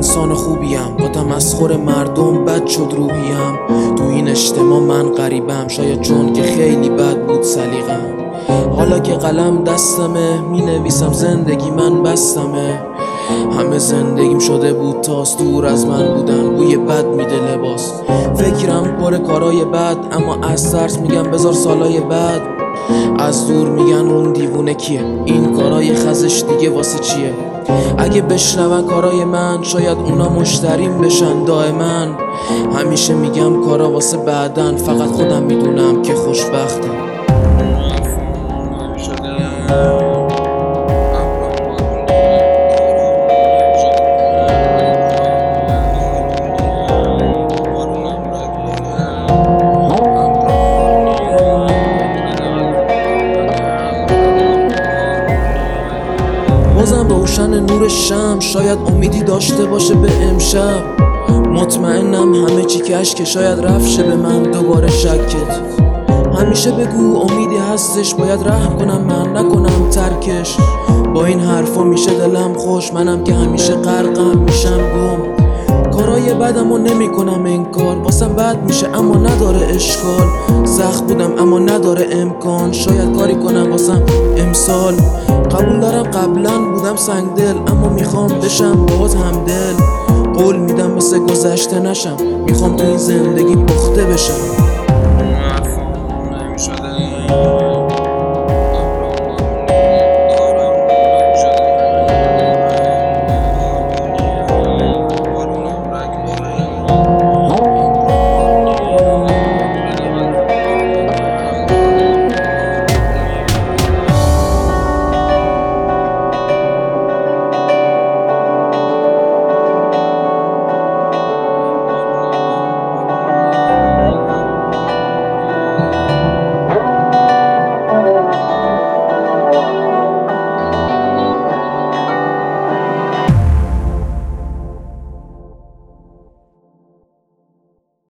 انسان خوبیم، با تمسخر مردم بد شد روحیم. تو این اجتماع من غریبم، شاید چون که خیلی بد بود سلیقم. حالا که قلم دستمه می نویسم زندگی من بستمه. همه زندگیم شده بود تاس، دور از من بودن بوی بد میده لباس. فکرم پر کارای بد، اما از ترس میگم بذار سالای بعد. از دور میگن اون دیوونه کیه، این کارای خزش دیگه واسه چیه. اگه بشنون کارای من شاید اونا مشتریم بشن دائما. همیشه میگم کارا واسه بعدن، فقط خودم میدونم که خوشبختم. بازم روشن نور شمع، شاید امیدی داشته باشه به امشب. مطمئنم همه چی کشکه، شاید رفت شه به من دوباره شکت. همیشه بگو امیدی هستش، باید رحم کنم من نکنم ترکش. با این حرفا میشه دلم خوش، منم که همیشه غرقم میشم گم. کارای بدمو نمی کنم انکار، واسم بد میشه اما نداره اشکال. سخت بودم اما نداره امکان، شاید کاری کنم واسم امسال. قبول دارم قبلا بودم سنگ دل، اما میخوام بشم باز هم دل. قول میدم مثل گذشته نشم، میخوام تو این زندگی پخته بشم.